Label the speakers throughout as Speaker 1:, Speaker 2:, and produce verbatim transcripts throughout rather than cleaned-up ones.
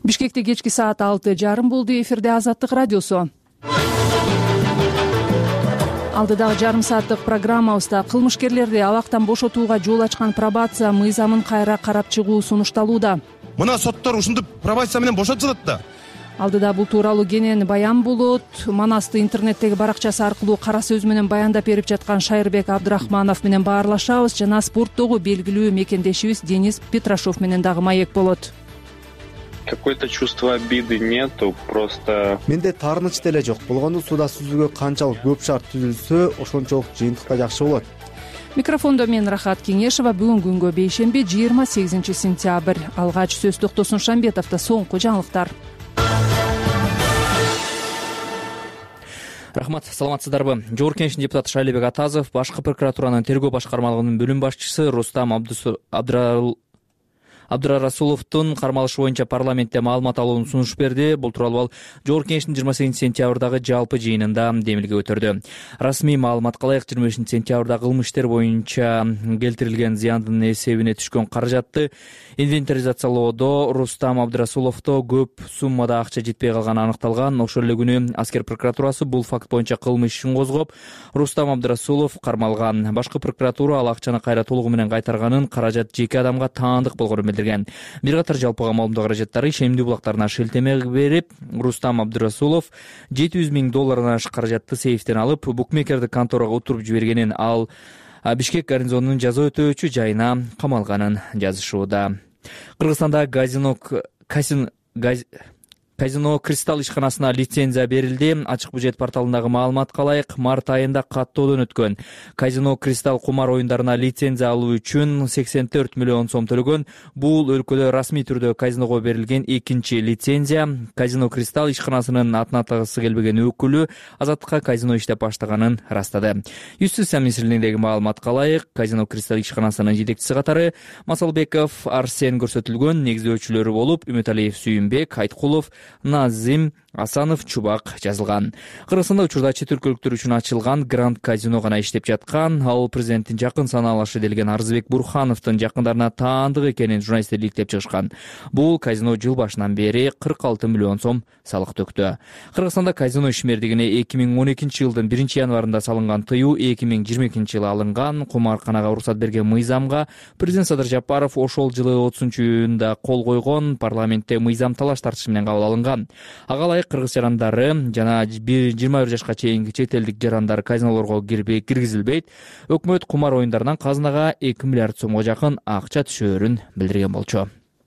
Speaker 1: Бишкекте кечки саат алты жарым болду. Эфирде Азаттык радиосу. Алдыдагы жарым сааттык программабызда кылмышкерлерди абактан бошотууга жол ачкан пробация мыйзамын кайра карап чыгуу сунушталууда.
Speaker 2: Мына соттор ушинтип пробация менен бошотуп жатат да.
Speaker 1: Алдыда бул тууралуу кенен баян болот. Манасты интернеттеги баракчасы аркылуу кара сөз менен баяндап берип жаткан Шайырбек Абдрахманов менен баарлашабыз жана спорттогу белгилүү мекендешибиз Денис Петрашов менен дагы маек болот.
Speaker 3: Какое-то чувство обиды нету, просто...
Speaker 4: Менде таарыныч деле жок. Болгондо суда сүзүүгө канчалык көп шарт түзүлсө, ошончолук жыйынтыкта жакшы болот.
Speaker 1: Микрофондо мен Рахат Кеңешова. Бүгүн күнгө бейшемби жыйырма сегизинчи сентябрь. Алгач сөз Токтосун Шамбетовдо соңку жаңылыктар.
Speaker 5: Рахмат, саламатсыздарбы? Жогорку Кеңештин депутаты Шайлебек Атазов башкы прокуратуранын тергөө башкармалыгынын бөлүм башчысы Рустам Абдрал Абдрарасуловдун кармалышы боюнча парламентте маалымат алууну сунуш берди. Бул тууралуу ал Жогорку Кеңештин жыйырма сегизинчи сентябрдагы жалпы жыйынында демилге көтөрдү. Расмий маалыматка ылайык жыйырма бешинчи сентябрда кылмыш иштер боюнча келтирилген зыяндын эсебине түшкөн каражатты инвентаризациялоодо Рустам Абдрасуловдо көп суммада акча жетпей калганы аныкталган. Ошол эле күнү аскер прокуратурасы бул факт боюнча кылмыш ишин козгоп, Рустам Абдрасулов кармалган. Башкы прокуратура ал акчаны кайра толугу менен кайтарганын, каражат жеке адамга таандык болгонун билдирген. Бир катар жалпыга маалымдоо каражаттары ишемдүү булактарына шилтеме берип, Рустам Абдрасулов жети жүз миң доллардан ашык каражатты сейфтен алып, букмекердик конторага утуруп жибергенин, ал Бишкек гарнизонунун жаза өтөөчү жайына камалганын жазышууда. Кыргызстанда казино казино Казино Кристалл ишканасына лицензия берилди. Ачык бюджет порталындагы маалыматка ылайык, март айында каттоодон өткөн Казино Кристалл кумар оюндарына лицензия алуу үчүн сексен төрт миллион сом төлөгөн. Бул өлкөдө расмий түрдө казиного берилген экинчи лицензия. Казино Кристалл ишканасынын атына тагысы келбеген өкүлү Азаттыкка казино иштеп баштаганын ырастады. Юстиция министрлигиндеги маалыматка ылайык, Казино Кристалл ишканасынын жетекчиси катары Масалбеков Арсен көрсөтүлгөн. Негиздөөчүлөрү болуп Үмүталиев Сүйүнбек, Айткулов, Назим Асанов, Чубак жазылган. Кыргызстанда учурда чет өлкөлүктөр үчүн ачылган Гранд казино гана иштеп жаткан. Ал президенттин жакын санаалашы делген Арзыбек Бурхановдун жакындарына таандык экенин журналисттер иликтеп чыгышкан. Бул казино жыл башынан бери кырк алты миллион сом салык төктү. Кыргызстанда казино ишмердигине эки миң он экинчи жылдын биринчи январында салынган тыюу эки миң жыйырма экинчи жылы алынган. Кумарканага уруксат берген мыйзамга президент Садыр Жапаров ошол жылы отузунчу июнда кол койгон. Парламентте мыйзам талаш тартыш менен кабыл алынган. Ага ылайык кыргыз жарандары жана жыйырма бир жашка чейинки чет элдик жарандар казинолорго киргизилбейт. Өкмөт кумар оюндарынан казынага эки миллиард сомго жакын акча түшөөрүн билдирген болчу.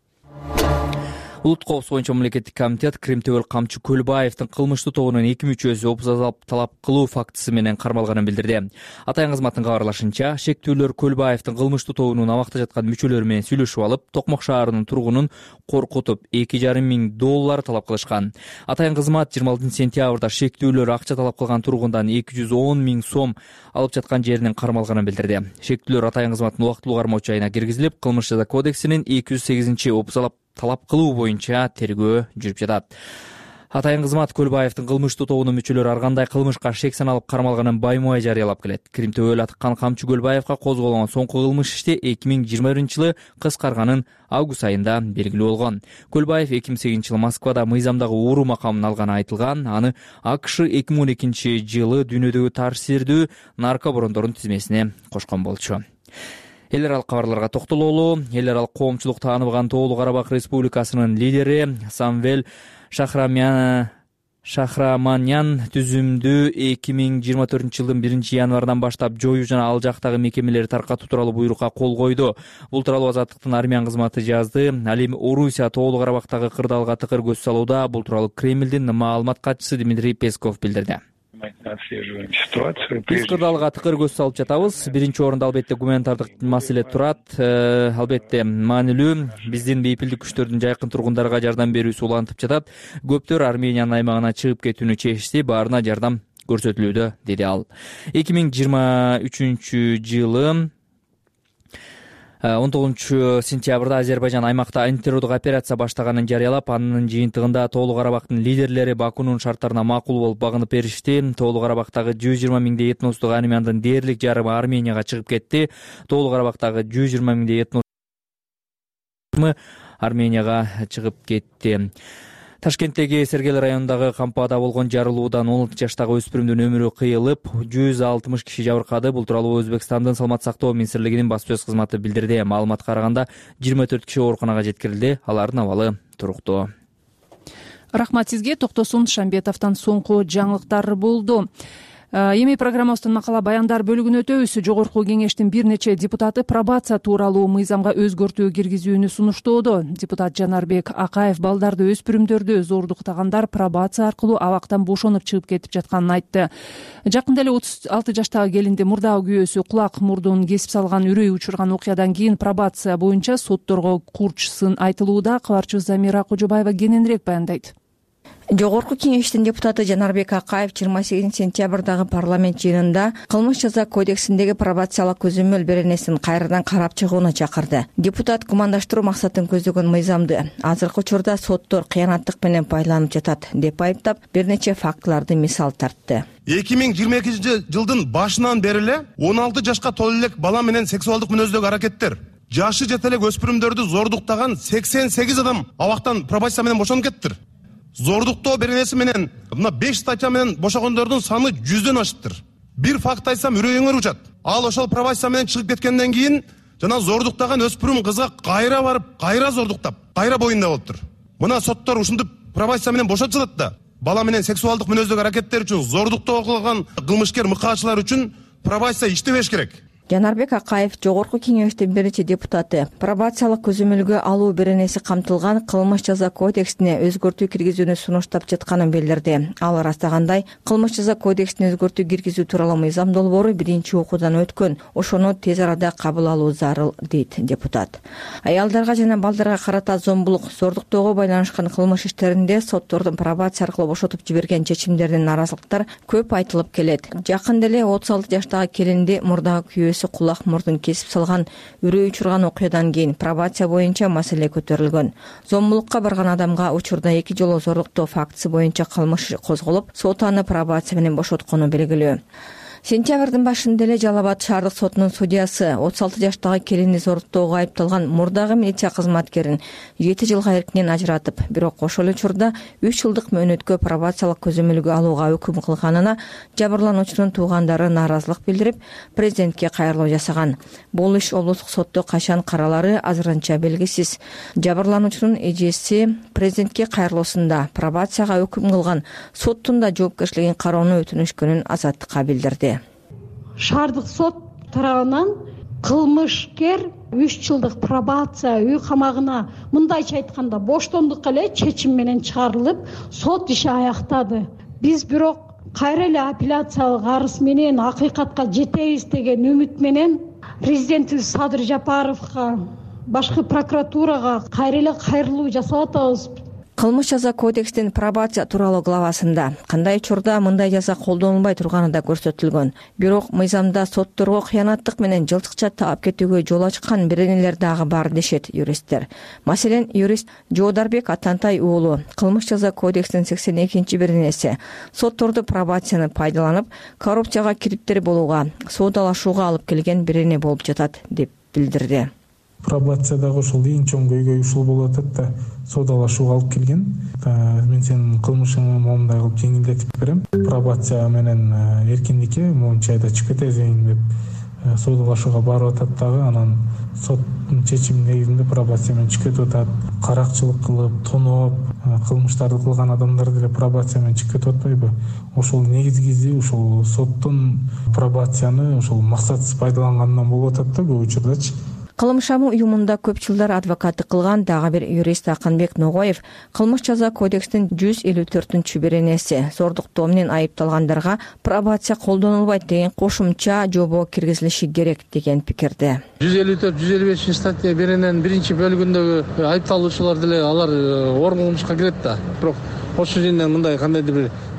Speaker 5: Улуттук коопсуздук боюнча мамлекеттик комитет Кремтөбөл Камчы Көлбаевдин кылмыштуу тобунун эки мүчөсү опусал талап кылуу фактысы менен кармалганын билдирди. Атайын кызматтын кабарлашынча, шектүүлөр Көлбаевдин кылмыштуу тобунун абакта жаткан мүчөлөрү менен сүйлөшүп алып, Токмок шаарынын тургунун коркутуп эки жарым миң доллар талап кылышкан. Атайын кызмат жыйырма алтынчы сентябрда шектүүлөр акча талап кылган тургундан эки жүз он миң сом алып жаткан жеринен кармалганын билдирди. Шектүүлөр атайын кызматтын убактылуу кармоо жайына киргизилип, Кылмыш жаза кодексинин эки жүз сегизинчи опусал талап кылуу боюнча тергөө жүрүп жатат. Атайын кызмат Көлбаевдин кылмыштуу тобунун мүчөлөрү ар кандай кылмышка шек саналып кармалганын баймай жарыялап келет. Кремтөбөл атыккан Камчы Көлбаевга козголгон соңку кылмыш ишти эки миң жыйырма биринчи жылы кыскарганын август айында белгилүү болгон. Көлбаев эки миң сегизинчи жылы Москвада мыйзамдагы ууруу макамын алганы айтылган. Аны АКШ эки миң он экинчи жылы дүйнөдөгү таасирдүү нарко борондордун тизмесине кошкон болчу. Эл аралык кабарларга токтололу. Эл аралык коомчулук тааныбаган Тоолу Карабак Республикасынын лидери Самвел Шахрамян Шахраманян түзүмдү эки миң жыйырма төртүнчү жылдын биринчи январынан баштап жоюу жана ал жактагы мекемелерди таркатуу тууралуу буйрукка кол койду. Бул тууралуу Азаттыктын армян кызматы жазды. Ал эми Орусия Тоолу Карабактагы кырдаалга тыкыр көз салууда. Бул тууралуу Кремлдин маалымат катчысы Дмитрий Песков билдирди. Биз кырдаалга тыкыр көз салып жатабыз. Биринчи орунда албетте гуманитардык маселе турат. Албетте маанилүү. Биздин бейпилдик күчтөрдүн жайкын тургундарга жардам берүүсү улантып жатат. Көптөр Армениянын аймагына чыгып кетүүнү чечти, баарына жардам көрсөтүлүүдө, деди ал. эки миң жыйырма үчүнчү жылы он тогузунчу сентябрда Азербайжан аймакта антитеррорлук операция баштаганын жарыялап, анын жыйынтыгында Тоолу Карабактын лидерлери Бакунун шарттарына макул болуп багынып беришти. Тоолу Карабактагы жүз жыйырма миңдей этностук армяндын дээрлик жарымы Арменияга чыгып кетти. Тоолу Карабактагы жүз жыйырма миңдей этностук Арменияга чыгып кетти. Ташкенттеги Сергел районундагы кампада болгон жарылуудан он алты жаштагы өспүрүмдүн өмүрү кыйылып, жүз алтымыш киши жабыркады. Бул тууралуу Өзбекстандын саламаттык сактоо министрлигинин баспасөз кызматы билдирди. Маалыматка караганда жыйырма төрт киши ооруканага жеткирилди. Алардын абалы туруктуу.
Speaker 1: Рахмат сизге. Токтосун Шамбетовдон соңку жаңылыктар болду. Эми программабыздын макала баяндар бөлүгүнө өтөбүз. Жогорку кеңештин бир нече депутаты пробация тууралуу мыйзамга өзгөртүү киргизүүнү сунуштоодо. Депутат Жанарбек Акаев балдарды, өспүрүмдөрдү зордуктагандар пробация аркылуу абактан бошонуп чыгып кетип жатканын айтты. Жакында эле отуз алты жаштагы келинди мурдагы күйөөсү кулак мурдун кесип салган, үрөй учурган окуядан кийин пробация боюнча сотторго курч сын айтылууда. Кабарчыбыз Замира Кожобаева кененирээк баяндайт.
Speaker 6: Жогорку кеңештин депутаты Жанарбек Акаев жыйырма сегизинчи сентябрдагы парламент жыйынында кылмыш жаза кодексиндеги пробациялык көзөмөл беренесин кайрадан карап чыгууну чакырды. Депутат гумандаштыруу максатын көздөгөн мыйзамды азыркы учурда соттор кыянаттык менен пайдаланып жатат деп айыптап, бир нече фактыларды мисал тартты.
Speaker 2: эки миң жыйырма экинчи жылдын башынан бери эле он алты жашка толо элек бала менен сексуалдык мүнөздөгү аракеттер, жашы жете элек өспүрүмдөрдү зордуктаган сексен сегиз адам абактан пробация менен бошонуп кеттир. Зордуктоо беренеси менен мына беш статья менен бошогондордун саны жүздөн ашыптыр. Бир факт айтсам үрөйүңөр учат. Ал ошол пробация менен чыгып кеткенден кийин жана зордуктаган өспүрүм кызга кайра барып, кайра зордуктап, кайра боюнда болуптур. Мына соттор ушинтип пробация менен бошотуп жатат да. Бала менен сексуалдык мүнөздөгү аракеттер үчүн, зордуктоо кылган кылмышкер мыкаачылар үчүн пробация иштебеш керек.
Speaker 6: Жанарбек Акаев жогорку кеңештин биринчи депутаты пробациялык көзөмөлгө алуу беренеси камтылган кылмыш жаза кодексине өзгөртүү киргизүүнү сунуштап жатканын билдирди. Ал ырастагандай, кылмыш жаза кодексине өзгөртүү киргизүү тууралуу мыйзам долбоору биринчи окуудан өткөн. Ошону тез арада кабыл алуу зарыл, дейт депутат. Аялдарга жана балдарга карата зомбулук, зордуктоого байланышкан кылмыш иштеринде соттордун пробация аркылуу бошотуп жиберген чечимдердин наразылыктар көп айтылып келет. Жакында эле отуз алты жаштагы келинди мурдагы күйөөсү кулак мурдун кесип салган, үрөй учурган окуядан кийин пробация боюнча маселе көтөрүлгөн. Зомбулукка барган адамга учурда эки жолу зордуктоо фактысы боюнча кылмыш козголуп, сот аны пробация менен бошоткону белгилүү. Сентябрдын башында эле Жалал Абад шаардык сотунун судьясы отуз алты жаштагы келинди зордуктоого айыпталган мурдагы милиция кызматкерин жети жылга эркинен ажыратып, бирок ошол учурда үч жылдык мөөнөткө пробациялык көзөмөлгө алууга өкүм кылганына жабырлануучунун туугандары нааразылык билдирип, президентке кайрылуу жасаган. Бул иш облустук сотто качан каралары азырынча белгисиз. Жабырлануучунун эжеси президентке кайрылуусунда пробацияга өкүм кылган соттун да жоопкерчилигин кароону өтүнүшкөнүн Азаттыкка билдирди.
Speaker 7: Шаардык сот тарабынан кылмышкер үч жылдык пробация үй камагына, мындайча айтканда, боштондукка эле чечим менен чыгарылып, сот иши аяктады. Биз бирок кайра эле апелляциялык арыз менен акыйкатка жетебиз деген үмүт менен президентибиз Садыр Жапаровго, башкы прокуратурага кайра эле кайрылуу жасап атабыз.
Speaker 6: Кылмыш жаза кодекстин пробация тууралуу главасында кандай учурда мындай жаза колдонулбай турганы да көрсөтүлгөн. Бирок мыйзамда сотторго кыянаттык менен жылчыкча таап кетүүгө жол ачкан беренелер дагы бар дешет юристтер. Маселен, юрист Жоодарбек Атантай уулу кылмыш жаза кодексинин сексен экинчи беренеси сотторду пробацияны пайдаланып, коррупцияга кириптер болууга, соодалашууга алып келген берене болуп жатат деп билдирди.
Speaker 8: Пробациядагы ушул эң чоң көйгөй ушул болуп атат да, соодалашууга алып келген. Мен сенин кылмышыңды момундай кылып жеңилдетип берем. Пробация менен эркиндикке моунча айда чыгып кетесиң деп соодалашууга барып атат дагы, анан соттун чечими негизинде пробация менен чыгып кетип атат. Каракчылык кылып, тоноп, кылмыштарды кылган адамдар деле пробация менен чыгып кетип атпайбы? Ошол негизгиси ушул соттун пробацияны ушул максатсыз пайдаланганынан болуп атат да көп учурдачы.
Speaker 6: Кылмышамы уюмунда көп жылдар адвокаттык кылган дагы бир юрист Акынбек Ногоев кылмыш жаза кодекстин жүз элүү төртүнчү беренеси зордуктоо менен айыпталгандарга пробация колдонулбайт деген кошумча жобо киргизилиши керек деген пикирде.
Speaker 9: жүз элүү төрт жүз элүү бешинчи статья берененин биринчи бөлүгүндөгү айыпталуучулар деле алар орун кылмышка кирет да. Бирок ошол жерден мындай кандайдыр бир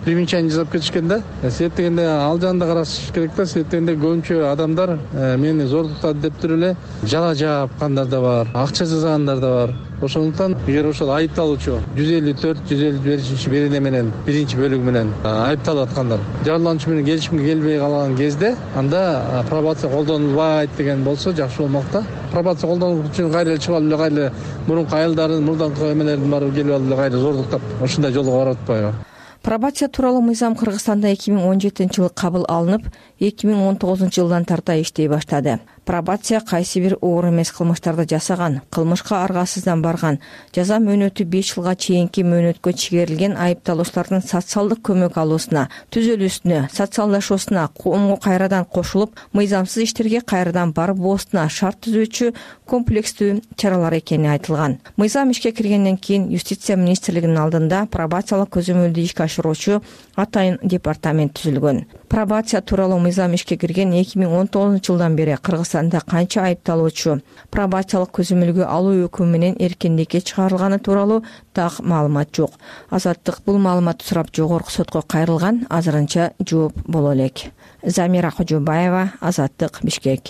Speaker 9: примечание жасап кетишкен да. Себеп дегенде ал жагында караш керек да. Себеп дегенде көбүнчө адамдар мени зордуктады деп туруп эле жала жапкандар да бар, акча жасагандар да бар. Ошондуктан эгер ошол айыпталуучу жүз элүү төрт жүз элүү бешинчи берене менен биринчи бөлүгү менен айыпталып аткандар жабырлануучу менен келишимге келбей калган кезде анда пробация колдонулбайт деген болсо жакшы болмок да. Пробация колдонуу үчүн кайра чыгып алып эле кайра мурунку айылдарын, мурдаңкы эмелердин баары келип алып эле кайра зордуктап ушундай жолго барып атпайбы?
Speaker 6: Пробация тууралуу мыйзам Кыргызстанда эки миң он жетинчи жылы кабыл алынып, эки миң он тогузунчу жылдан тарта иштей баштады. Пробация кайсы бир оор эмес кылмыштарды жасаган, кылмышка аргасыздан барган, жаза мөөнөтү беш жылга чейинки мөөнөткө чегерилген айыпталуучулардын социалдык көмөк алуусуна, түзөлүүсүнө, социалдашуусуна, коомго кайрадан кошулуп, мыйзамсыз иштерге кайрадан барбоосуна шарт түзүүчү комплекстүү чаралар экени айтылган. Мыйзам ишке киргенден кийин Юстиция министрлигинин алдында пробациялык көзөмөлдү ишке ашыруучу атайын департамент түзүлгөн. Пробация тууралуу мыйзам ишке кирген эки миң он тогузунчу жылдан бери Кыргызстанда канча айыпталуучу пробациялык көзөмөлгө алуу өкүмү менен эркиндикке чыгарылганы тууралуу так маалымат жок. Азаттык бул маалыматты сурап жогорку сотко кайрылган, азырынча жооп боло элек. Замира Кожобаева, Азаттык, Бишкек.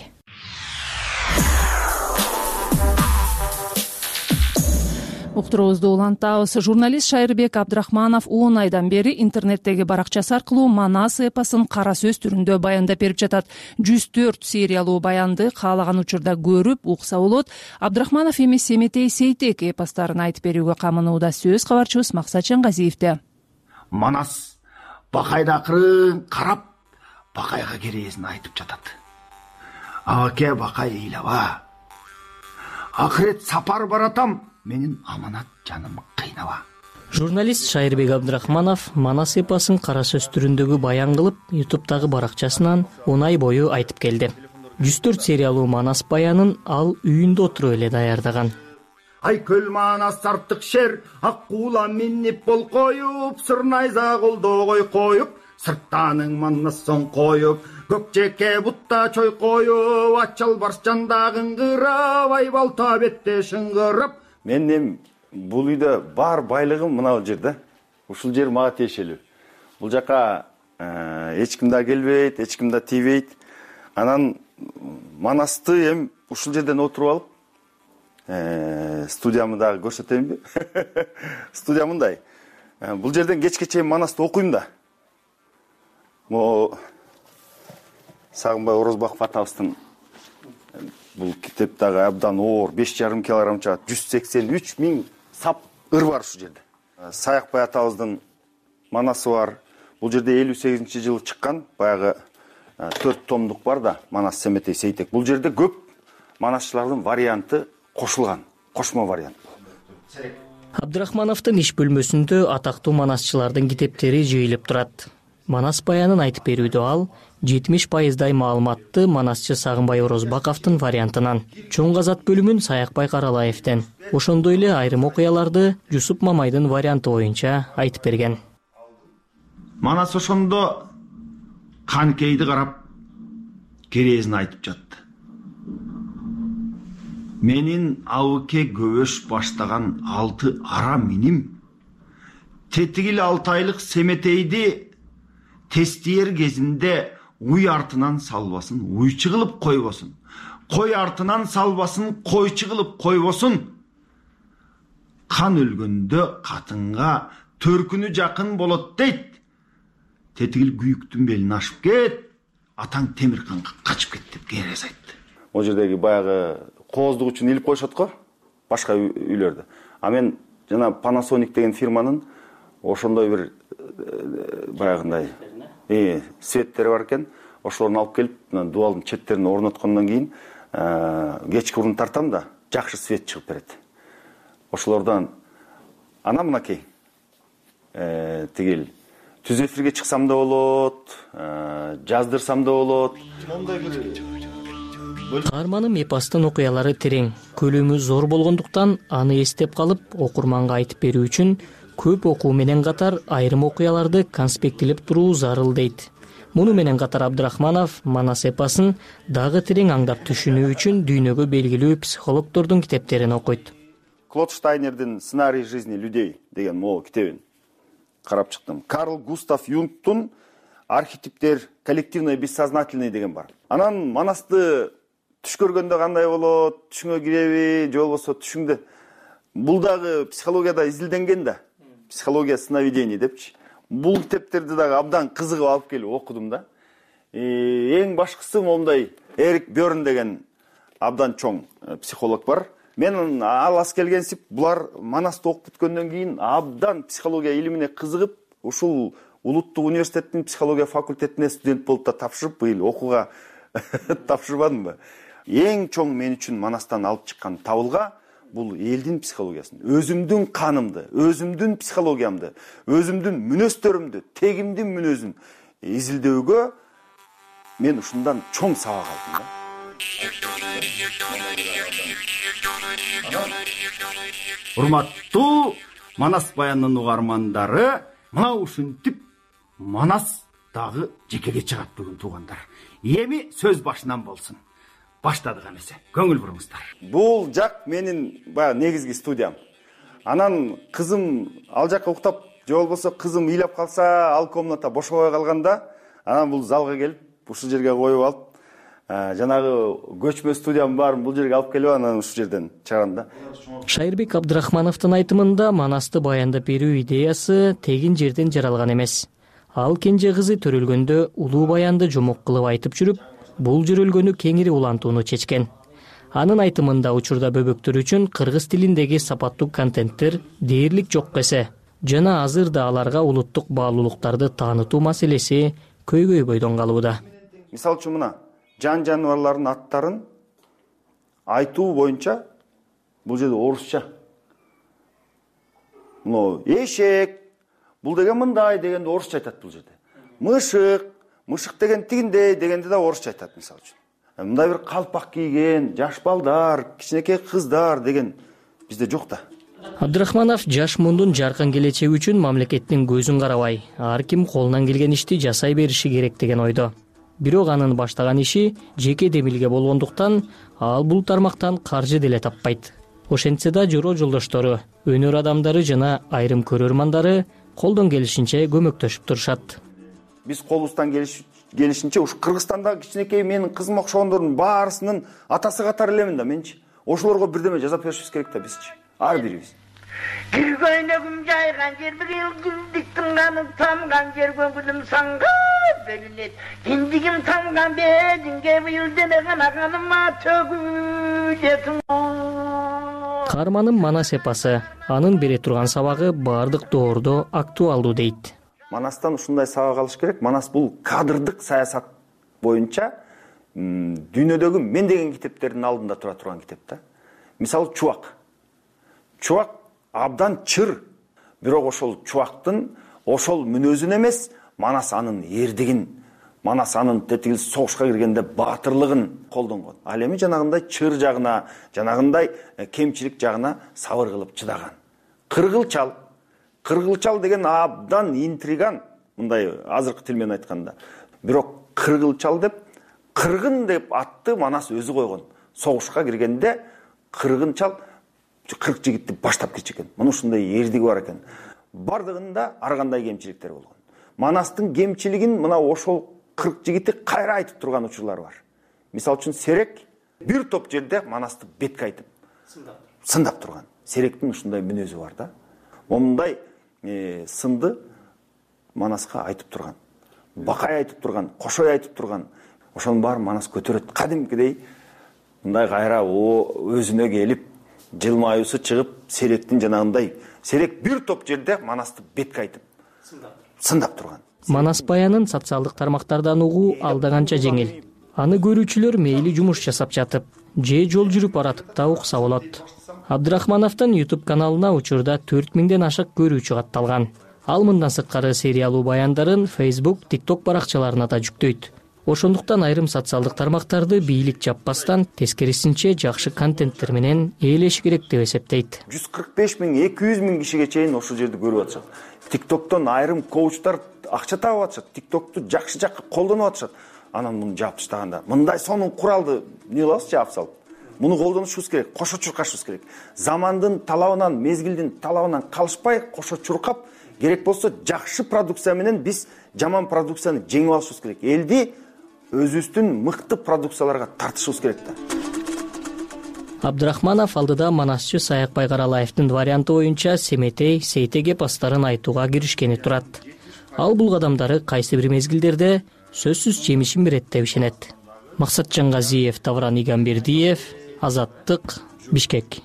Speaker 1: Уктуруубузду улантабыз. Журналист Шайырбек Абдрахманов он айдан бери интернеттеги баракчасы аркылуу Манас эпосун кара сөз түрүндө баяндап берип жатат. жүз төрт сериялуу баянды каалаган учурда көрүп, укса болот. Абдрахманов эми Семетей Сейтек эпостарын айтып берүүгө камынууда. Сөз кабарчыбыз Максат Чангазиевде.
Speaker 10: Манас бакайды акырын карап, бакайга керээсин айтып жатат. Аке бакай ыйлаба. Акырет сапар баратам. Менин аманат жаным кыйнаба.
Speaker 11: Журналист Шайырбек Абдрахманов Манас эпосун кара сөз түрүндөгү баян кылып, ютубтагы баракчасынан он ай бою айтып келди. жүз төрт сериялуу Манас баянын ал үйүндө отуруп эле даярдаган.
Speaker 10: Ай көл Манас артык шер, ак куула минип бол коюп, сырнайза колдогой коюп, сырттаның Манассын коюп, көкчекке бутта чой коюп, ачал барс жандагын кырап, ай балта бетте шыңгырып.
Speaker 12: Мен бул үйдө бар байлыгым мына жерде. Ушул жер мага тиешелүү. Бул жака эч ким да келбейт, эч ким да тийбейт. Анан Манасты эм ушул жерден отуруп алып, студиямды дагы көрсөтөйүнбү? Студия мындай. Бул жерден кечке чейин Манасты окуйм да. Мо Сагынбай Орозбаков атабыздын бул китептагы абдан оор беш жарым килограмм чыгат, жүз сексен үч миң сап ыр бар ушул жерде. Саякбай атабыздын Манасы бар. Бул жерде элүү сегизинчи жылы чыккан, баягы төрт томдук бар да, Манас Семетей Сейтек. Бул жерде көп манасчылардын варианты кошулган, кошмо вариант.
Speaker 11: Абдрахмановдун иш бөлмөсүндө атактуу манасчылардын китептери жыйылып турат. Манас баянын айтып берүүдө ал жетимиш пайыздай маалыматты манасчы Сагынбай Орозбаковдун вариантынан, чоң казат бөлүмүн Саякбай Каралаевден, ошондой эле айрым окуяларды Жусуп Мамайдын варианты боюнча айтып берген.
Speaker 10: Манас ошондо канкейди карап, керээсин айтып жатты. Менин абыке көбөш баштаган алты ара миним тетигил алты айлык Семетейди тестиер кезинде уй артынан салбасын, уйчу кылып койбосун. Кой артынан салбасын, койчу кылып койбосун. Кан өлгөндө катынга төркүнү жакын болот дейт. Тетигил күйүктүн белин ашып кет, атаң Темирканга качып кет деп керес айтты.
Speaker 12: О жердеги баягы кооздук үчүн илип коюшат го, башка үйлөрдө. А мен жана Panasonic деген фирманын ошондой бир баягындай Э, светтери бар экен. Ошолорду алып келип, дубалдын четтерине орноткондон кийин, кечки урун тартам да, жакшы свет чыгып берет. Ошолордон ана мынакей. Э, тигил түз эфирге чыксам да болот, жаздырсам да болот.
Speaker 11: Каарманым эпостун окуялары терең, көлөмү зор болгондуктан аны эстеп калып, окурманга айтып берүү үчүн көп окуу менен катар айрым окуяларды конспектилеп туруу зарыл дейт. Муну менен катар Абдрахманов Манас эпосын дагы терең аңдап түшүнүү үчүн дүйнөгө белгилүү психологдордун китептерин окуйт.
Speaker 12: Клод Штайнердин «Сценарий жизни людей» деген могу китебин карап чыктым. Карл Густав Юнгтун архетиптер коллективный бессознательный деген бар. Анан Манасты түш көргөндө кандай болот, түшүңө киреби, же болбосо түшүңдө. Бул дагы психологияда изилденген да. Психология сновидений депчи. Бул китептерди дагы абдан кызыгып алып келип окудум да. Эң башкысы момундай Эрик Бёрн деген абдан чоң психолог бар. Мен алас келгенсип булар Манасты окуп бүткөндөн кийин абдан психология илимине кызыгып, ушул улуттук университеттин психология факультетине студент болуп да тапшырып, быйыл окууга тапшырбадымбы. Эң чоң мен үчүн Манастан алып чыккан табылга бул элдин психологиясын, өзүмдүн канымды, өзүмдүн психологиямды, өзүмдүн мүнөздөрүмдү, тегимдин мүнөзүн изилдөөгө мен ушундан чоң сабак алдым да.
Speaker 10: Урматтуу Манас баянынын угармандары, мына ушинтип Манас дагы жекеге чыгат бүгүн туугандар. Эми сөз башынан болсун. Баштадык эмесе. Көңүл буруңуздар.
Speaker 12: Бул жак менин баягы негизги студиям. Анан кызым ал жакка уктап, же болбосо кызым ыйлап калса, ал комната бошобой калганда, анан бул залга келип, ушул жерге коюп алып, жанагы көчмө студиям бар, бул жерге алып келип, анан ушул жерден чыгарам да.
Speaker 11: Шайырбек Абдрахмановдун айтымында Манасты баяндап берүү идеясы тегин жерден жаралган эмес. Ал кенже кызы төрөлгөндө улуу баянды жомок кылып айтып жүрүп, бул жүрөлгөнү кеңири улантууну чечкен. Анын айтымында учурда бөбөктөр үчүн кыргыз тилиндеги сапаттуу контенттер дээрлик жок эсе, жана азыр да аларга улуттук баалуулуктарды таанытуу маселеси көйгөйбөйдөн калууда.
Speaker 12: Мисалы үчүн мына жан жаныбарлардын аттарын айтуу боюнча бул жерде орусча. Мына эшек, бул деген мындай дегенде орусча айтат бул жерде. Мышык, мышык деген тигиндей дегенде да орусча айтат мисалы үчүн. Мындай бир калпак кийген, жаш балдар, кичинекей кыздар деген бизде жок да.
Speaker 11: Абдрахманов жаш мундун жаркын келечеги үчүн мамлекеттин көзүн карабай, ар ким колунан келген ишти жасай бериши керек деген ойдо. Бирок анын баштаган иши жеке демилге болгондуктан ал бул тармактан каржы деле таппайт. Ошентсе да жороо жолдоштору, өнөр адамдары жана айрым көрөрмандары колдон келишинче көмөктөшүп турушат.
Speaker 12: Биз колубуздан келишинче ушу Кыргызстанда кичинекей менин кызыма окшогондордун баарысынын атасы катары элемин да менчи. Ошолорго бирдеме жасап беришибиз керек да бизчи. Ар бирибиз.
Speaker 13: Киргөйнөгүм жайган жер бир ылгылдык тыңганып тамган жер көңүлүм санга бөлүнөт. Киндигим тамган бедиңге быйыл дене канаганыма төгүлөт.
Speaker 11: Каарманым Манас эпосы, анын бере турган сабагы баардык доордо актуалдуу дейт.
Speaker 12: Манастан ушундай сабак алыш керек. Манас бул кадрдык саясат боюнча дүйнөдөгү мен деген китептердин алдында тура турган китеп да. Мисалы Чубак. Чубак абдан чыр, бирок ошол Чубактын ошол мүнөзүн эмес, Манас анын эрдигин, Манас анын тетигил согушка киргенде баатырлыгын колдонгон. Ал эми жанагындай чыр жагына, жанагындай кемчилик жагына сабыр кылып чыдаган. Кыргылчал, кыргылчал деген абдан интриган, мындай азыркы тил менен айтканда. Бирок кыргылчал деп, кыргын деп атты Манас өзү койгон. Согушка киргенде кыргынчал кырк жигитти баштап кетчү экен. Мына ушундай эрдиги бар экен. Бардыгында ар кандай кемчиликтер болгон. Манастын кемчилигин мына ошол кырк жигити кайра айтып турган учурлар бар. Мисалы үчүн Серек бир топ жерде Манасты бетке айтып сындап турган. Серектин ушундай мүнөзү бар да. Момундай сынды Манаска айтып турган. Бакай айтып турган, Кошой айтып турган. Ошонун баарын Манас көтөрөт. Кадимкидей мындай кайра өзүнө келип жылмаюусу чыгып, Серектин жанагындай Серек бир топ жерде Манасты бетке айтып сындап турган.
Speaker 11: Манас баянын социалдык тармактардан угуу алда канча жеңил. Аны көрүүчүлөр мейли жумуш жасап жатып, же жол жүрүп баратып да укса болот. Абдрахмановдун YouTube каналына учурда төрт миңден ашык көрүүчү катталган. Ал мындан сырткары сериялуу баяндарын Facebook, TikTok баракчаларына да жүктөйт. Ошондуктан айрым социалдык тармактарды бийлик жаппастан, тескерисинче жакшы контенттер менен ээлеш керек деп эсептейт.
Speaker 12: жүз кырк беш миң, эки жүз миң кишиге чейин ошол жерди көрүп атышат. TikToктон айрым коучтар акча табып атышат. TikToкту жакшы жакка колдонуп атышат. Анан муну жаап таштаганда мындай сонун куралды эмне кылабыз жаап салып? муну колдонушубуз керек, кошо чуркашыбыз керек. Замандын талабынан, мезгилдин талабынан калышпай, кошо чуркап, керек болсо жакшы продукция менен биз жаман продукцияны жеңип алышыбыз керек. Элди өзүбүздүн мыкты продукцияларга тартышыбыз керек да.
Speaker 11: Абдрахманов алдыда манасчы Саyak Байгаралаевдин варианты боюнча Семетей, Сейтеге пастарын айтууга киришкени турат. Ал бул кадамдары кайсы бир мезгилдерде сөзсүз жемишин берет деп ишенет. Максатжан Газиев, Тавран Игамбердиев, Азаттык, Бишкек.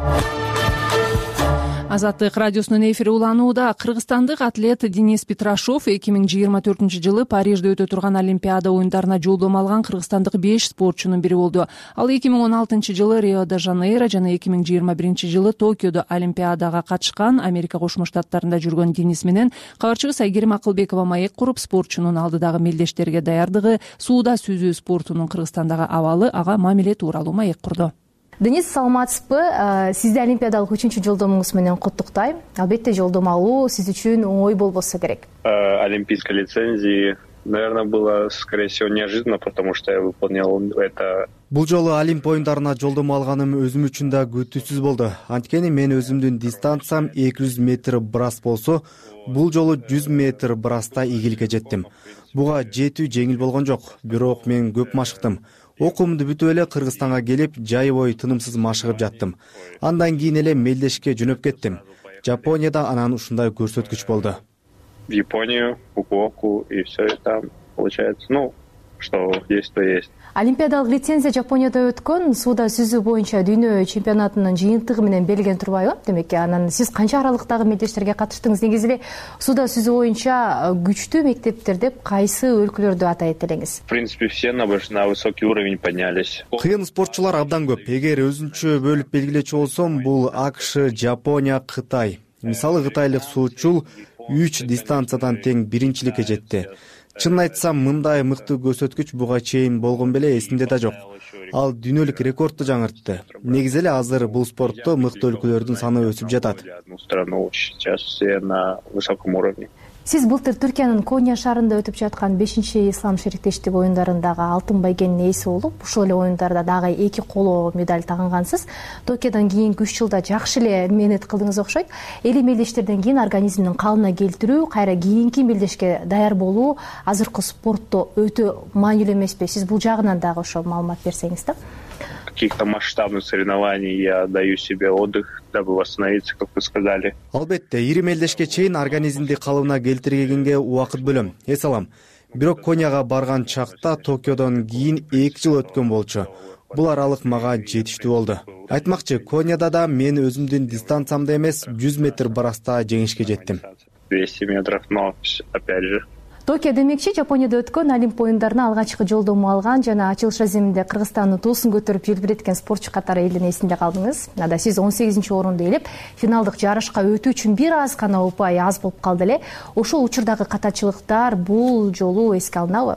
Speaker 1: Азаттык радиосунун эфири уланууда. Кыргызстандык атлет Денис Петрашов эки миң жыйырма төртүнчү жылы Парижде өтө турган Олимпиада оюндарына жолдомо алган кыргызстандык беш спортчунун бири болду. Ал эки миң он алтынчы жылы Рио-де-Жанейро жана эки миң жыйырма биринчи жылы Токиодо Олимпиадага катышкан. Америка Кошмо Штаттарында жүргөн Денис менен кабарчыбыз Айгерим Акылбекова маек куруп, спортчунун алдыдагы мелдештерге даярдыгы, сууда сүзүү спортунун Кыргызстандагы абалы, ага мамиле тууралуу маек курду.
Speaker 14: Денис, саламатсызбы? Сизди олимпиадалык үчүнчү жолдомуңуз менен куттуктайм. Албетте жолдомо алуу сиз үчүн оңой болбосо керек.
Speaker 3: Олимпийской лицензии, наверное, было, скорее всего, неожиданно, потому что я выполнял это.
Speaker 4: Бул жолу Олимп оюндарына жолдомо алганым өзүм үчүн да күтүүсүз болду. Анткени мен өзүмдүн дистанциям эки жүз метр брас болсо, бул жолу жүз метр браста игиликке жеттим. Буга жетүү жеңил болгон жок, бирок мен көп машыктым. Окуумду бүтүп эле Кыргызстанга келип, жай бою тынымсыз машыгып жаттым. Андан кийин эле мелдешке жөнөп кеттим. Жапонияда анан ушундай көрсөткүч болду.
Speaker 3: В Японию, Фукуоку, и все это получается, ну, что есть, то есть.
Speaker 14: Олимпиадалык лицензия Жапонияда өткөн сууда сүзүү боюнча дүйнө чемпионатынын жыйынтыгы менен берилген турбайбы? Демек, анан сиз канча аралыктагы мелдештерге катыштыңыз? Негизи эле сууда сүзүү боюнча күчтүү мектептер деп кайсы өлкөлөрдү атайт элеңиз?
Speaker 3: В принципе, все на высокий уровень поднялись.
Speaker 4: Кыйын спортчулар абдан көп. Эгер өзүнчө бөлүп белгилечү болсом, бул АКШ, Жапония, Кытай. Мисалы, кытайлык суучул үч дистанциядан тең биринчиликке жетти. Чынын айтсам, мындай мыкты көрсөткүч буга чейин болгон беле эсимде да жок. Ал дүйнөлүк рекордду жаңыртты. Негизи эле азыр бул спортто мыкты өлкөлөрдүн саны өсүп жатат.
Speaker 3: Страну сейчас все на высоком уровне.
Speaker 14: Сиз былтыр Түркиянын Коnya шаарында өтүп жаткан бешинчи ислам шериктештик оюндарындагы алтын байгенин ээси болуп, ушул эле оюндарда дагы эки коло медаль тагынгансыз. Токиодон кийинки үч жылда жакшы эле мээнет кылдыңыз окшойт. Эли мелдештерден кийин организмдин калыбына келтирүү, кайра кийинки мелдешке даяр болуу азыркы спортто өтө маанилүү эмеспи? Сиз бул жагынан дагы ошо маалымат берсеңиз да.
Speaker 3: Каких-то масштабных соревнований я даю себе отдых, дабы восстановиться, как вы сказали.
Speaker 4: Албетте, ири мелдешке чейин организмди калыбына келтиргенге убакыт бөлөм. Эс алам. Бирок Конияга барган чакта Токиодон кийин эки жыл өткөн болчу. Бул аралык мага жетиштүү болду. Айтмакчы, Конияда да мен өзүмдүн дистанциямда эмес, жүз метр бараста жеңишке жеттим.
Speaker 3: двести метров, но опять же.
Speaker 14: Токио демекчи, Жапонияда өткөн Олимп оюндарына алгачкы жолдомо алган жана ачылыш разиминде Кыргызстандын туусун көтөрүп желбиреткен спортчу катары элдин эсинде калдыңыз. Ада сиз он сегизинчи орунду ээлеп, финалдык жарышка өтүү үчүн бир аз гана упай аз болуп калды эле. Ошол учурдагы катачылыктар бул жолу эске алынабы?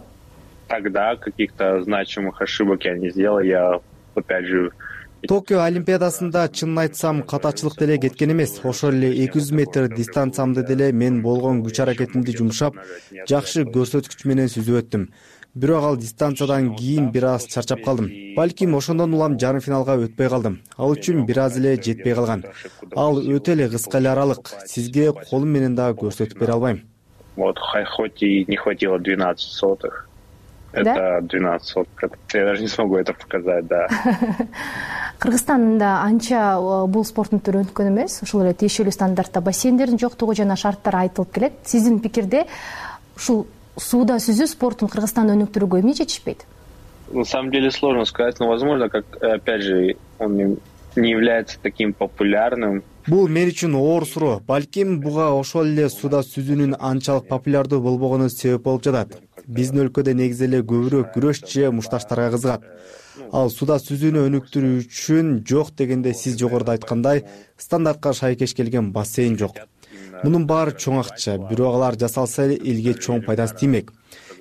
Speaker 3: Тогда каких-то значимых ошибок я не сделал, я опять же.
Speaker 4: Токио Олимпиадасында чынын айтсам катачылык деле кеткен эмес. Ошол эле эки жүз метр дистанциямды деле мен болгон күч аракетимди жумшап, жакшы көрсөткүч менен сүзүп өттүм. Бирок ал дистанциядан кийин бир аз чарчап калдым. Балким ошондон улам жарым финалга өтпөй калдым. Ал үчүн бир аз эле жетпей калган. Ал өтө эле кыска эле аралык. Сизге колум менен да көрсөтүп бере албайм.
Speaker 3: Вот хоть и не хватило двенадцать сотых. Это двенадцать сотых. Я даже не смогу это показать, да.
Speaker 14: Кыргызстанда анча бул спорттун түрү өнүккөн эмес. Ушул эле тиешелүү стандартта бассейндердин жоктугу жана шарттар айтылып келет. Сиздин пикирде ушул сууда сүзүү спортун Кыргызстанда өнүктүрүүгө эмне жетишпейт?
Speaker 3: На самом деле сложно сказать, но возможно, как опять же, он не является таким популярным.
Speaker 4: Бул мен үчүн оор суроо. Балким буга ошол эле сууда сүзүүнүн анчалык популярдуу болбогону себеп болуп жатат. Биздин өлкөдө негизи эле көбүрөөк күрөш же мушташтарга кызыгат. Ал сууда сүзүүнү өнүктүрүү үчүн жок дегенде сиз жогоруда айткандай стандартка шайкеш келген бассейн жок. Мунун баары чоң акча, бирок алар жасалса элге чоң пайдасы тиймек.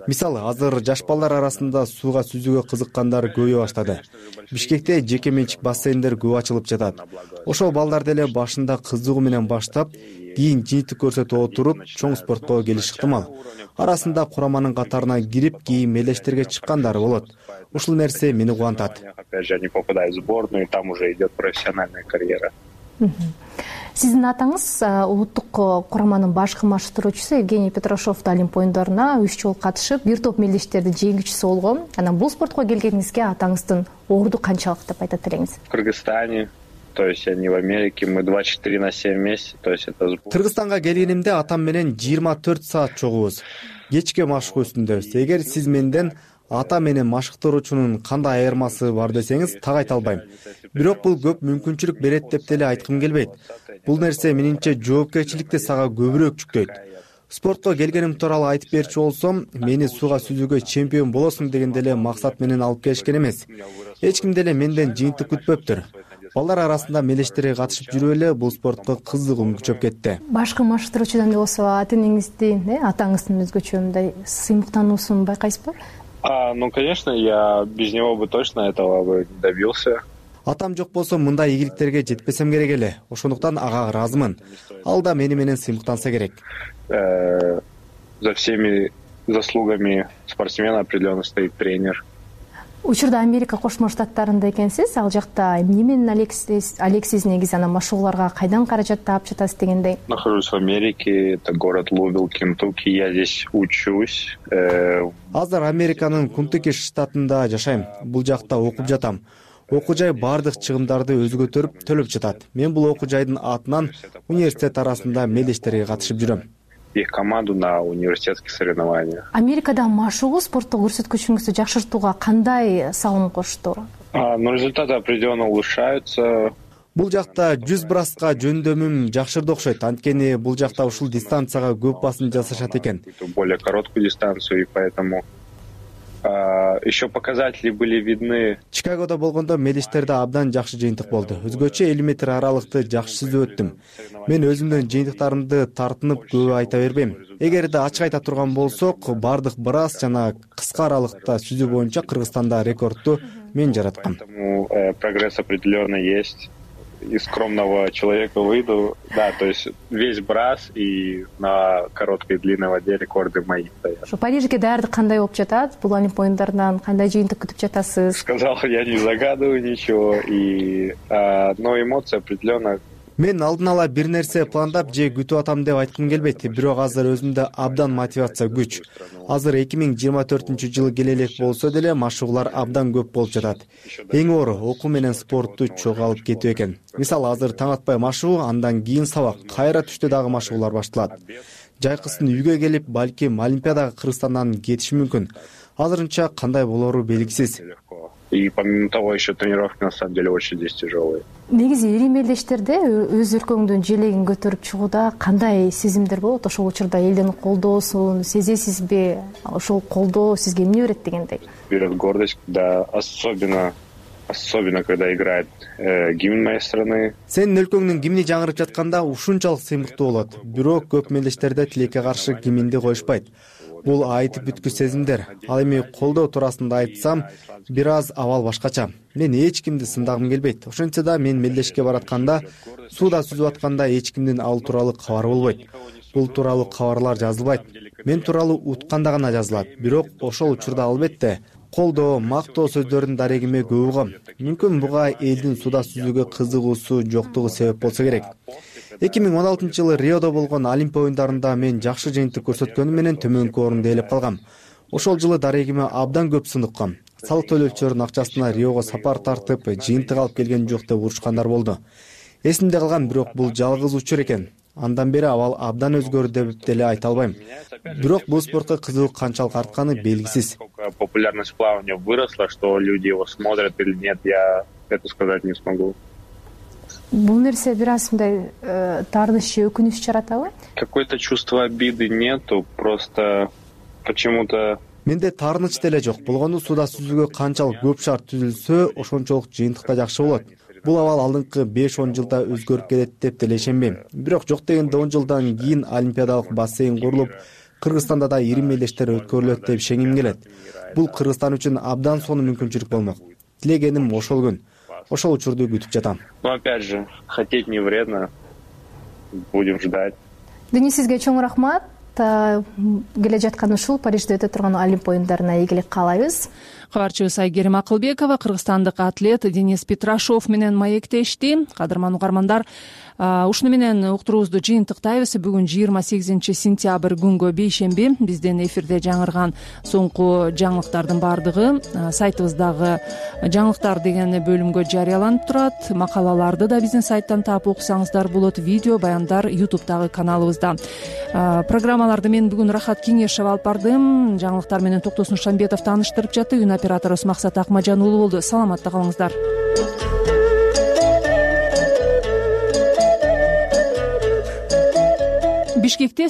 Speaker 4: мисалы азыр жаш балдар арасында сууга сүзүүгө кызыккандар көбөйө баштады. Бишкекте жеке менчик бассейндер көп ачылып жатат. Ошол балдар деле башында кызыгуу менен баштап, кийин жыйынтык көрсөтүп отуруп чоң спортко келиши ыктымал. Арасында кураманын катарына кирип, кийин мелдештерге чыккандар болот. Ушул нерсе мени кубантат.
Speaker 3: Опять же, они попадают в сборную, и там уже идет профессиональная карьера.
Speaker 14: Сиздин атаңыз улуттук кураманын башкы машыктыруучусу Евгений Петрашов да Олимп оюндарына үч жолу катышып, бир топ мелдештердин жеңүүчүсү болгон. Анан бул спортко келгениңизге атаңыздын орду канчалык деп айтат элеңиз?
Speaker 3: В Кыргызстане, то есть они в Америке, мы двадцать четыре на семь вместе, то есть это сбор.
Speaker 4: Кыргызстанга келгенимде атам менен жыйырма төрт саат чогубуз. Кечке машык үстүндөбүз. Эгер сиз менден ата менен машыктыруучунун кандай айырмасы бар десеңиз, так айта албайм. Бирок бул көп мүмкүнчүлүк берет деп деле айткым келбейт. Бул нерсе менимче жоопкерчиликти сага көбүрөөк жүктөйт. Спортко келгеним тууралуу айтып берчү болсом, мени сууга сүзүүгө чемпион болосуң деген деле максат менен алып келишкен эмес. Эч ким деле менден жыйынтык күтпөптүр. Балдар арасында мелдештерге катышып жүрүп эле бул спортко кызыгуум күчөп кетти.
Speaker 14: Башкы машыктыруучудан болсо ата энеңиздин, атаңыздын өзгөчө мындай сыймыктануусун байкайсызбы?
Speaker 3: А, ну, конечно, я без него бы точно этого бы не добился.
Speaker 4: Атам жок болсо мындай ийгиликтерге жетпесем керек эле. Ошондуктан ага ыраазымын. Ал да мени менен сыймыктанса керек.
Speaker 3: За всеми заслугами спортсмена определенно стоит тренер.
Speaker 14: Учурда Америка Кошмо Штаттарында экенсиз, ал жакта эмне менен алексиз негизи анан машыгууларга кайдан каражат таап жатасыз дегендей?
Speaker 3: Нахожусь в Америке, это город Лувил, Кентукки, я здесь учусь.
Speaker 4: Азыр Американын Кентукки штатында жашайм. Бул жакта окуп жатам. Окуу жай бардык чыгымдарды өзү көтөрүп төлөп жатат. Мен бул окуу жайдын атынан университет арасында мелдештерге катышып жүрөм.
Speaker 3: Их команду на университетских соревнованиях.
Speaker 14: Америкада машыгуу спорттук көрсөткүчүңүздү жакшыртууга кандай салым кошту?
Speaker 3: Но результаты определенно улучшаются.
Speaker 4: Бул жакта жүз браска жөндөмүм жакшырды окшойт. Анткени бул жакта ушул дистанцияга көп басым жасашат экен.
Speaker 3: Более короткую дистанцию, и поэтому еще показатели были видны.
Speaker 4: Чикагодо болгондо мелдештерде абдан жакшы жыйынтык болду. Өзгөчө элүү метр аралыкты жакшы сүзүп өттүм. Мен өзүмдүн жыйынтыктарымды тартынып көп айта бербейм. Эгерде ачык айта турган болсок, бардык брас жана кыска аралыкта сүзүү боюнча Кыргызстанда рекордту мен жараткам.
Speaker 3: Прогресс определенно есть. Из скромного человека выйду, да, то есть весь брас и на короткой и длинной воде рекорды мои стоят.
Speaker 14: Ошо Парижге даярдык кандай болуп жатат? Бул Олимп оюндарынан кандай жыйынтык күтүп жатасыз?
Speaker 3: Сказал, я не загадываю ничего, и но эмоции определенно.
Speaker 4: Мен алдын ала бир нерсе пландап же күтүп атам деп айткым келбейт, бирок азыр өзүмдө абдан мотивация күч. Азыр эки миң жыйырма төртүнчү жылы келе элек болсо деле машыгуулар абдан көп болуп жатат. Эң оор окуу менен спортту чогуу алып кетүү экен. Мисалы азыр таң атпай машыгуу, андан кийин сабак, кайра түштө дагы машыгуулар башталат. Жайкысын үйгө келип, балким Олимпиадага Кыргызстандан кетиши мүмкүн. Азырынча кандай болору белгисиз.
Speaker 3: И помимо того, еще тренировки на самом деле очень здесь тяжелые.
Speaker 14: Негизи ири мелдештерде өз өлкөңдүн желегин көтөрүп чыгууда кандай сезимдер болот? Ошол учурда элдин колдоосун сезесизби? Ошол колдоо сизге эмне берет дегендей?
Speaker 3: Берет гордость, да, особенно особенно когда играет э, гимн моей страны.
Speaker 4: Сенин өлкөңдүн гимни жаңырып жатканда ушунчалык сыймыктуу болот. Бирок көп мелдештерде тилекке каршы гимнди коюшпайт. Бул айтып бүткүс сезимдер. Ал эми колдоо туурасында айтсам, бир аз абал башкача. Мен эч кимди сындагым келбейт. Ошентсе да мен мелдешке баратканда, сууда сүзүп атканда эч кимдин ал тууралуу кабар болбойт. Бул тууралуу кабарлар жазылбайт. Мен тууралуу утканда гана жазылат. Бирок ошол учурда албетте колдоо, мактоо сөздөрдүн дарегиме көп угам. Мүмкүн буга элдин сууда сүзүүгө кызыгуусу жоктугу себеп болсо керек. эки миң он алтынчы жылы Риодо болгон Олимп оюндарында мен жакшы жыйынтык көрсөткөнүм менен төмөнкү орунду ээлеп калгам. Ошол жылы дарегиме абдан көп сындыккам. Салык төлөөчүлөрдүн акчасына Риого сапар тартып, жыйынтык алып келген жок деп урушкандар болду. Эсимде калган, бирок бул жалгыз учур экен. Андан бери абал абдан өзгөрдү деп деле айта албайм. Бирок бул спортко кызыгуу канчалык артканы белгисиз.
Speaker 3: Популярность плавания выросла, что люди его смотрят или нет, я это сказать не смогу.
Speaker 14: Бул нерсе бир аз мындай таарыныч, өкүнүч жаратабы?
Speaker 3: Какое-то чувство обиды нету, просто почему-то.
Speaker 4: Менде таарыныч деле жок. Болгону сууда сүзүүгө канчалык көп шарт түзүлсө, ошончолук жыйынтыкта жакшы болот. Бул абал алдыңкы беш он жылда өзгөрүп келет деп деле ишенбейм. Бирок жок дегенде он жылдан кийин олимпиадалык бассейн курулуп, Кыргызстанда да ирим мелдештер өткөрүлөт деп ишенгим келет. Бул Кыргызстан үчүн абдан сонун мүмкүнчүлүк болмок. Тилегеним ошол күн. Ошол учурду күтүп жатам.
Speaker 3: Но опять же, хотеть не вредно. Будем ждать.
Speaker 14: Денис, сизге чоң рахмат. Келе жаткан ушул Парижде өтө турган Олимп оюндарына ийгилик каалайбыз.
Speaker 1: Кабарчыбыз Айгерим Акылбекова кыргызстандык атлет Денис Петрашов менен маектешти. Кадырман угармандар, ушуну менен уктуруубузду жыйынтыктайбыз. Бүгүн жыйырма сегизинчи сентябрь күнгө бейшемби. Биздин эфирде жаңырган соңку жаңылыктардын баардыгы сайтыбыздагы жаңылыктар деген бөлүмгө жарыяланып турат. Макалаларды да биздин сайттан таап окусаңыздар болот. Видео баяндар ютубтагы каналыбызда. Программаларды мен бүгүн Рахат Кеңешев алып бардым. Жаңылыктар менен Токтосун Шамбетов тааныштырып жатты. Үн операторубуз Максат Акмажан уулу болду. Саламатта калыңыздар. Бишкекте